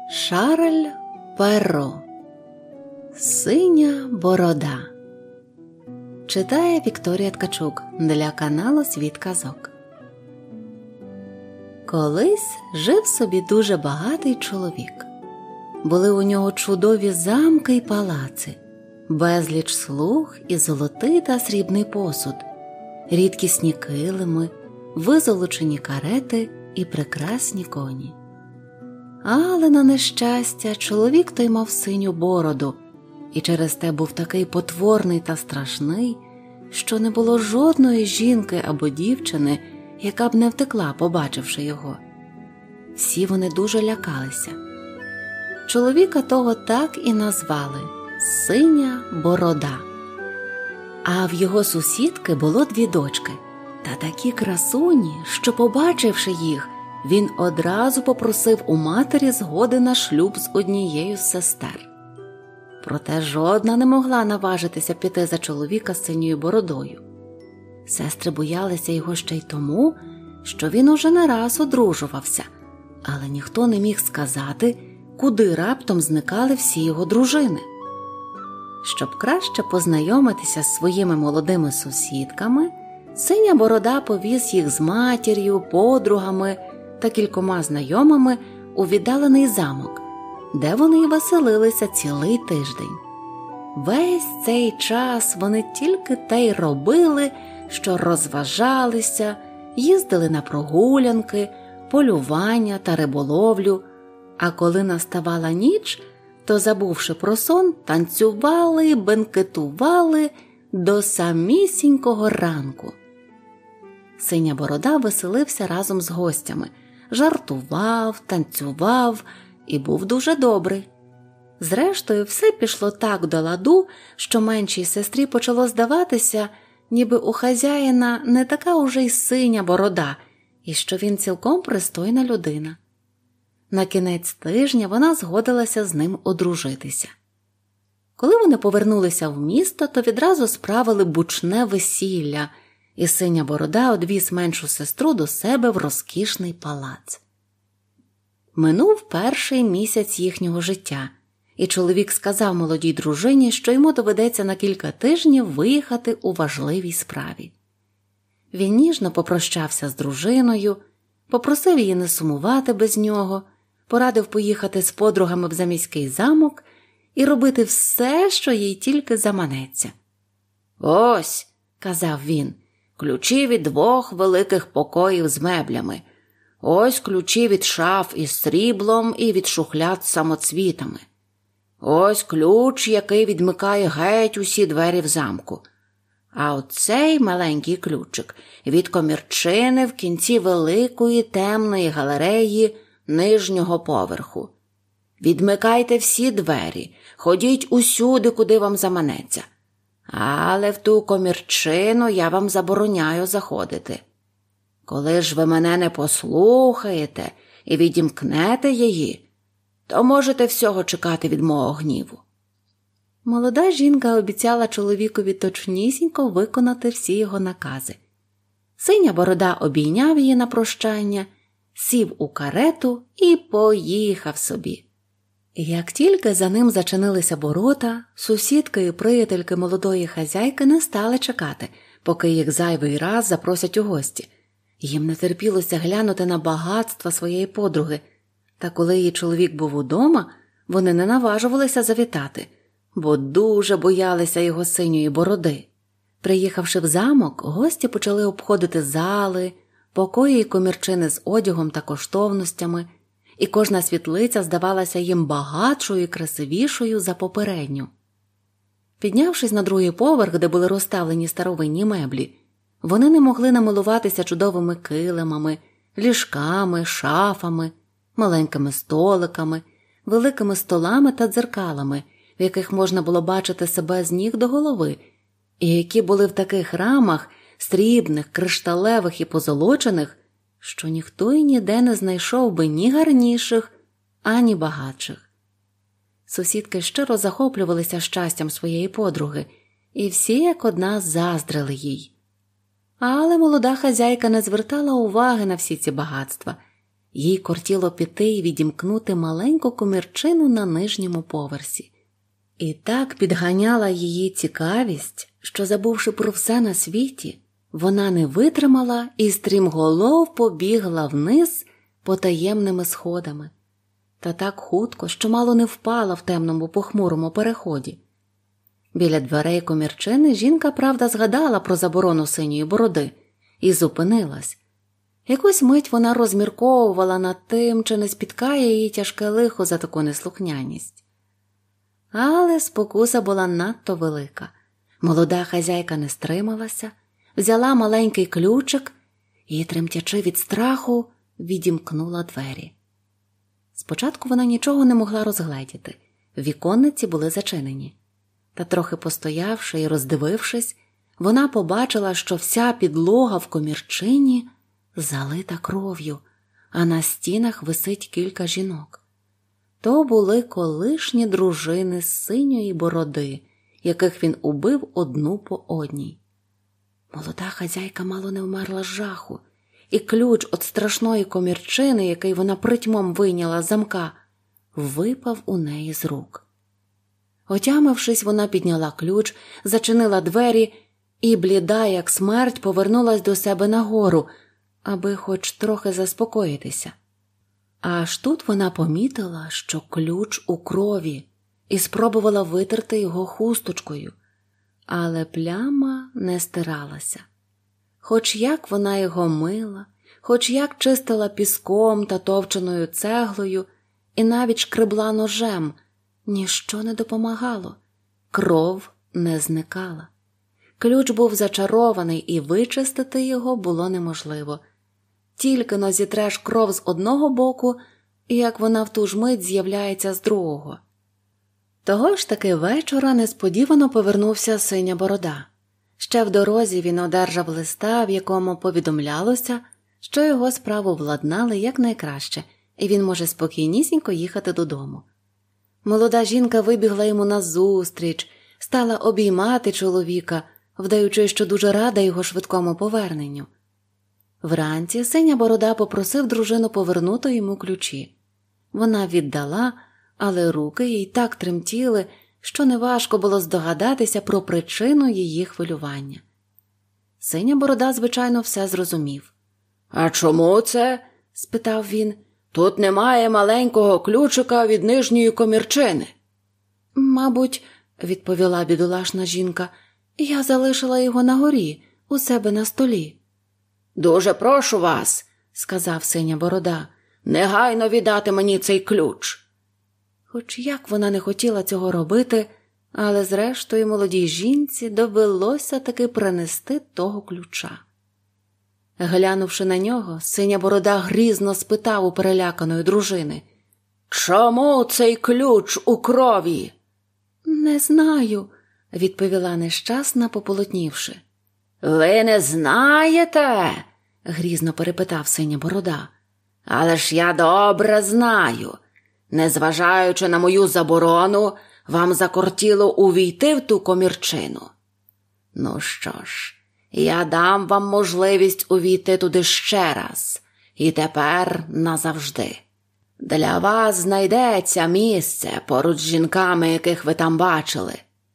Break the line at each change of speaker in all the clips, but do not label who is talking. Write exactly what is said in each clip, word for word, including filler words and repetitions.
Шарль Перро. Синя борода. Читає Вікторія Ткачук для каналу Світ казок. Колись жив собі дуже багатий чоловік. Були у нього чудові замки й палаци, безліч слуг і золотий та срібний посуд, рідкісні килими, визолочені карети і прекрасні коні. Але, на нещастя, чоловік той мав синю бороду, і через те був такий потворний та страшний, що не було жодної жінки або дівчини, яка б не втекла, побачивши його. Всі вони дуже лякалися. Чоловіка того так і назвали – Синя борода. А в його сусідки було дві дочки, та такі красуні, що, побачивши їх, він одразу попросив у матері згоди на шлюб з однією з сестер. Проте жодна не могла наважитися піти за чоловіка з синьою бородою. Сестри боялися його ще й тому, що він уже не раз одружувався, але ніхто не міг сказати, куди раптом зникали всі його дружини. Щоб краще познайомитися з своїми молодими сусідками, Синя борода повіз їх з матір'ю, подругами та кількома знайомими у віддалений замок, де вони й веселилися цілий тиждень. Весь цей час вони тільки те й робили, що розважалися, їздили на прогулянки, полювання та риболовлю, а коли наставала ніч, то, забувши про сон, танцювали, бенкетували до самісінького ранку. Синя борода веселився разом з гостями, жартував, танцював і був дуже добрий. Зрештою, все пішло так до ладу, що меншій сестрі почало здаватися, ніби у хазяїна не така уже й синя борода, і що він цілком пристойна людина. На кінець тижня вона згодилася з ним одружитися. Коли вони повернулися в місто, то відразу справили бучне весілля, і Синя борода одвіз меншу сестру до себе в розкішний палац. Минув перший місяць їхнього життя, і чоловік сказав молодій дружині, що йому доведеться на кілька тижнів виїхати у важливій справі. Він ніжно попрощався з дружиною, попросив її не сумувати без нього, порадив поїхати з подругами в заміський замок і робити все, що їй тільки заманеться. «Ось», – казав він, – «ключі від двох великих покоїв з меблями. Ось ключі від шаф із сріблом і від шухляд з самоцвітами. Ось ключ, який відмикає геть усі двері в замку. А оцей маленький ключик від комірчини в кінці великої темної галереї нижнього поверху. Відмикайте всі двері, ходіть усюди, куди вам заманеться. Але в ту комірчину я вам забороняю заходити. Коли ж ви мене не послухаєте і відімкнете її, то можете всього чекати від мого гніву». Молода жінка обіцяла чоловікові точнісінько виконати всі його накази. Синя борода обійняв її на прощання, сів у карету і поїхав собі. Як тільки за ним зачинилися ворота, сусідки і приятельки молодої хазяйки не стали чекати, поки їх зайвий раз запросять у гості. Їм не терпілося глянути на багатства своєї подруги, та коли її чоловік був удома, вони не наважувалися завітати, бо дуже боялися його синьої бороди. Приїхавши в замок, гості почали обходити зали, покої й комірчини з одягом та коштовностями, і кожна світлиця здавалася їм багатшою і красивішою за попередню. Піднявшись на другий поверх, де були розставлені старовинні меблі, вони не могли намилуватися чудовими килимами, ліжками, шафами, маленькими столиками, великими столами та дзеркалами, в яких можна було бачити себе з ніг до голови, і які були в таких рамах, срібних, кришталевих і позолочених, що ніхто й ніде не знайшов би ні гарніших, ані багатших. Сусідки щиро захоплювалися щастям своєї подруги, і всі як одна заздрили їй. Але молода хазяйка не звертала уваги на всі ці багатства Їй кортіло піти і відімкнути маленьку комірчину на нижньому поверсі. І так підганяла її цікавість, що, забувши про все на світі, вона не витримала і стрімголов побігла вниз потаємними сходами. Та так хутко, що мало не впала в темному похмурому переході. Біля дверей комірчини жінка, правда, згадала про заборону синьої бороди і зупинилась. Якусь мить вона розмірковувала над тим, чи не спіткає її тяжке лихо за таку неслухняність. Але спокуса була надто велика. Молода хазяйка не стрималася, взяла маленький ключик і, тремтячи від страху, відімкнула двері. Спочатку вона нічого не могла розгледіти. Віконниці були зачинені. Та трохи постоявши і роздивившись, вона побачила, що вся підлога в комірчині залита кров'ю, а на стінах висить кілька жінок. То були колишні дружини з синьої бороди, яких він убив одну по одній. Молода хазяйка мало не вмерла з жаху, і ключ від страшної комірчини, який вона притьмом вийняла з замка, випав у неї з рук. Отямившись, вона підняла ключ, зачинила двері і, бліда як смерть, повернулась до себе нагору, аби хоч трохи заспокоїтися. Аж тут вона помітила, що ключ у крові, і спробувала витерти його хусточкою, але пляма не стиралася. Хоч як вона його мила, хоч як чистила піском та товченою цеглою і навіть шкребла ножем, ніщо не допомагало. Кров не зникала. Ключ був зачарований, і вичистити його було неможливо. Тільки-но зітреш кров з одного боку, і як вона в ту ж мить з'являється з другого. Того ж таки вечора несподівано повернувся синя борода. Ще в дорозі він одержав листа, в якому повідомлялося, що його справу владнали якнайкраще, і він може спокійнісінько їхати додому. Молода жінка вибігла йому назустріч, стала обіймати чоловіка, вдаючи, що дуже рада його швидкому поверненню. Вранці синя борода попросив дружину повернути йому ключі. Вона віддала, але руки їй так тремтіли, що неважко було здогадатися про причину її хвилювання. Синя борода, звичайно, все зрозумів. «А чому це?» – спитав він. «Тут немає маленького ключика від нижньої комірчини». «Мабуть, – відповіла бідолашна жінка, – я залишила його на горі, у себе на столі». «Дуже прошу вас, – сказав синя борода, – негайно віддати мені цей ключ». Хоч як вона не хотіла цього робити, але зрештою молодій жінці довелося таки принести того ключа. Глянувши на нього, синя борода грізно спитав у переляканої дружини: «Чому цей ключ у крові?» «Не знаю», – відповіла нещасна, пополотнівши. «Ви не знаєте?» – грізно перепитав синя борода. «Але ж я добре знаю. Незважаючи на мою заборону, вам закортіло увійти в ту комірчину. Ну що ж, я дам вам можливість увійти туди ще раз, і тепер назавжди. Для вас знайдеться місце поруч з жінками, яких ви там бачили».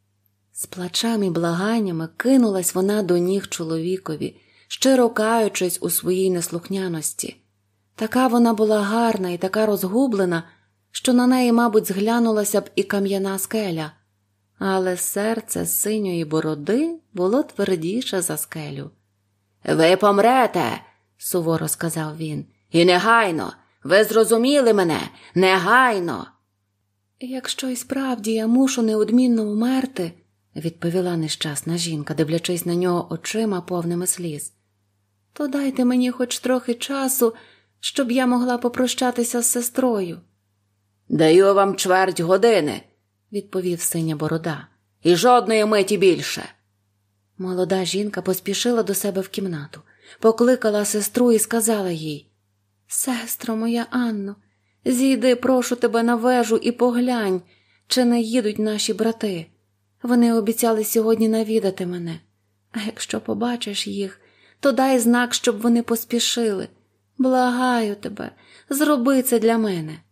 З плачем і благаннями кинулась вона до ніг чоловікові, щиро каючись у своїй неслухняності. Така вона була гарна і така розгублена, що на неї, мабуть, зглянулася б і кам'яна скеля. Але серце синьої бороди було твердіше за скелю. «Ви помрете!» – суворо сказав він. «І негайно! Ви зрозуміли мене? Негайно!» «Якщо і справді я мушу неодмінно умерти», – відповіла нещасна жінка, дивлячись на нього очима повними сліз, «то дайте мені хоч трохи часу, щоб я могла попрощатися з сестрою». «Даю вам чверть години», – відповів синя борода, – «і жодної миті більше». Молода жінка поспішила до себе в кімнату, покликала сестру і сказала їй: «Сестро моя Анно, зійди, прошу тебе, на вежу і поглянь, чи не їдуть наші брати. Вони обіцяли сьогодні навідати мене. А якщо побачиш їх, то дай знак, щоб вони поспішили, Благаю тебе, зроби це для мене».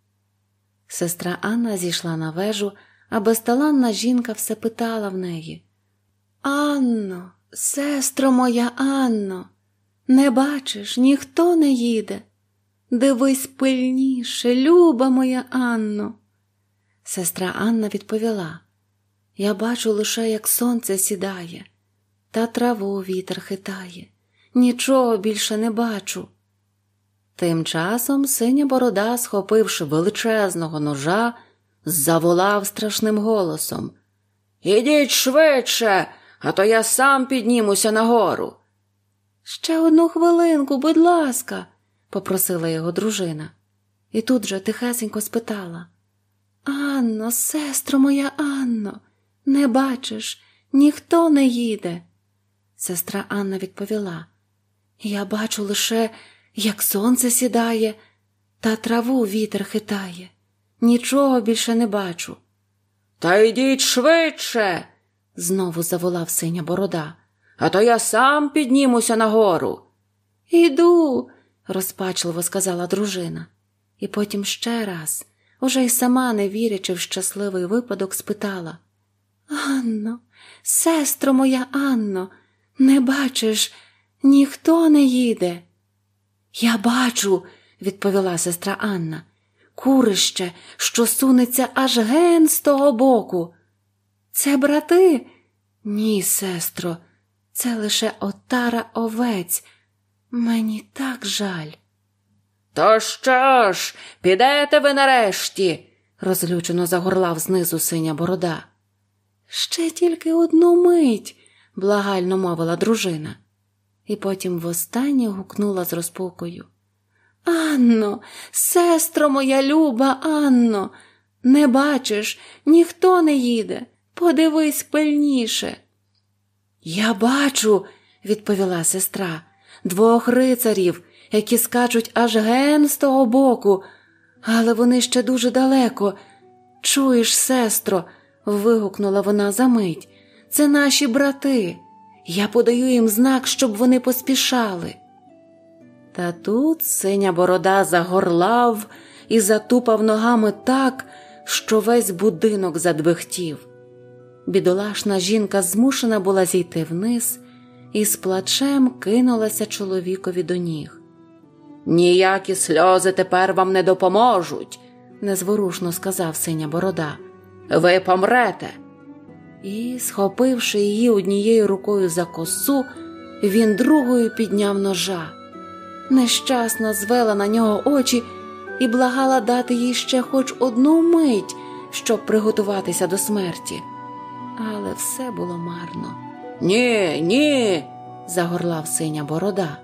Сестра Анна зійшла на вежу, а безталанна жінка все питала в неї: «Анно, сестро моя Анно, не бачиш, ніхто не їде? Дивись пильніше, люба моя Анно». Сестра Анна відповіла: «Я бачу лише, як сонце сідає, та траву вітер хитає. Нічого більше не бачу». Тим часом Синя Борода, схопивши величезного ножа, заволав страшним голосом: «Ідіть швидше, а то я сам піднімуся нагору». «Ще одну хвилинку, будь ласка», – попросила його дружина. І тут же тихесенько спитала: «Анно, сестро моя Анно, не бачиш, ніхто не їде?» Сестра Анна відповіла: «Я бачу лише, як сонце сідає, та траву вітер хитає. Нічого більше не бачу». «Та йдіть швидше», – знову заволав Синя Борода, «а то я сам піднімуся нагору». «Іду», – розпачливо сказала дружина. І потім ще раз, уже й сама не вірячи в щасливий випадок, спитала: «Анно, сестро моя Анно, не бачиш, ніхто не їде?» «Я бачу», – відповіла сестра Анна, «курище, що сунеться аж ген з того боку». «Це брати?» «Ні, сестро, це лише отара овець. Мені так жаль». «То що ж, підете ви нарешті?» – розлючено загорлав знизу Синя Борода. «Ще тільки одну мить», – благально мовила дружина. І потім востаннє гукнула з розпукою: «Анно, сестро моя люба Анно, не бачиш, ніхто не їде, подивись пильніше». «Я бачу», – відповіла сестра, «двох рицарів, які скачуть аж ген з того боку, але вони ще дуже далеко. Чуєш, сестро?» – вигукнула вона за мить, «це наші брати. Я подаю їм знак, щоб вони поспішали». Та тут Синя Борода загорлав і затупав ногами так, що весь будинок задвихтів. Бідолашна жінка змушена була зійти вниз і з плачем кинулася чоловікові до ніг. «Ніякі сльози тепер вам не допоможуть», – незворушно сказав Синя Борода. «Ви помрете». І, схопивши її однією рукою за косу, він другою підняв ножа. Нещасна звела на нього очі і благала дати їй ще хоч одну мить, щоб приготуватися до смерті. Але все було марно. «Ні, ні!» – загорлав Синя Борода.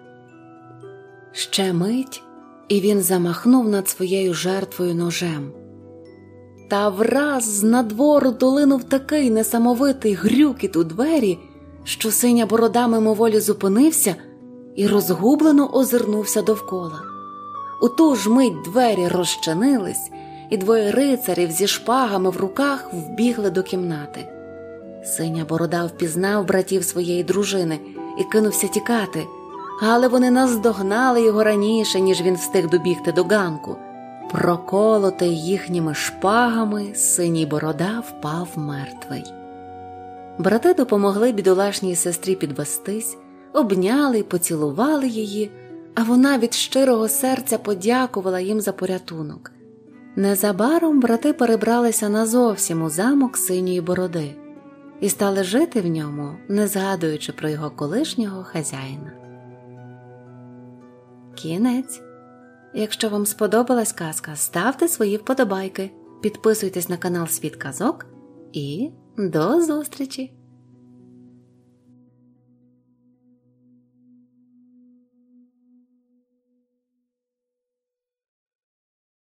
Ще мить, і він замахнув над своєю жертвою ножем. Та враз з надвору долинув такий несамовитий грюкіт у двері, що Синя Борода мимоволі зупинився і розгублено озирнувся довкола. У ту ж мить двері розчинились, і двоє рицарів зі шпагами в руках вбігли до кімнати. Синя Борода впізнав братів своєї дружини і кинувся тікати, але вони наздогнали його раніше, ніж він встиг добігти до ганку. Проколотий їхніми шпагами, Синій Борода впав мертвий. Брати допомогли бідолашній сестрі підвестись, обняли й поцілували її, а вона від щирого серця подякувала їм за порятунок. Незабаром брати перебралися назовсім у замок Синьої Бороди і стали жити в ньому, не згадуючи про його колишнього хазяїна. Кінець. Якщо вам сподобалась казка, ставте свої вподобайки, підписуйтесь на канал Світ казок і до зустрічі!